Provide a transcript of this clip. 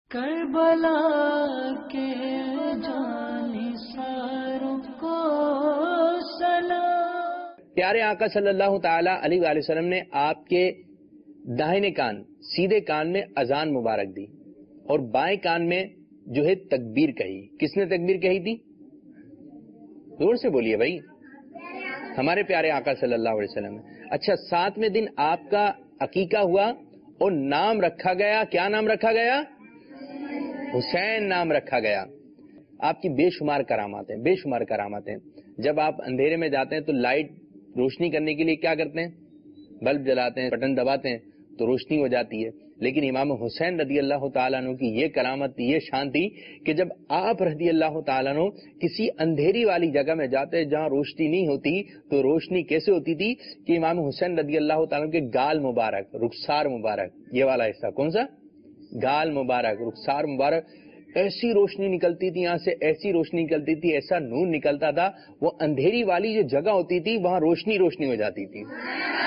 کربلا کے جانثاروں کو سلام۔ پیارے آقا صلی اللہ تعالی علیہ وآلہ وسلم نے آپ کے داہنے کان سیدھے کان میں اذان مبارک دی اور بائیں کان میں جو ہے تکبیر کہی۔ کس نے تکبیر کہی تھی؟ زور سے بولیے بھائی، ہمارے پیارے آقا صلی اللہ علیہ وسلم۔ اچھا، 7ویں دن آپ کا عقیقہ ہوا اور نام رکھا گیا، کیا نام رکھا گیا؟ حسین نام رکھا گیا۔ آپ کی بے شمار کرامات ہیں، بے شمار کرامات ہیں۔ جب آپ اندھیرے میں جاتے ہیں تو لائٹ روشنی کرنے کے لیے کیا کرتے ہیں؟ بلب جلاتے ہیں، بٹن دباتے ہیں تو روشنی ہو جاتی ہے۔ لیکن امام حسین رضی اللہ تعالیٰ عنہ کی یہ کرامت تھی، یہ شان تھی کہ جب آپ رضی اللہ تعالیٰ عنہ کسی اندھیری والی جگہ میں جاتے جہاں روشنی نہیں ہوتی تو روشنی کیسے ہوتی تھی کہ امام حسین رضی اللہ تعالیٰ عنہ کے گال مبارک، رخسار مبارک، یہ والا حصہ کون سا؟ گال مبارک، رخسار مبارک، ایسی روشنی نکلتی تھی یہاں سے، ایسی روشنی نکلتی تھی، ایسا نور نکلتا تھا، وہ اندھیری والی جو جگہ ہوتی تھی وہاں روشنی روشنی ہو جاتی تھی۔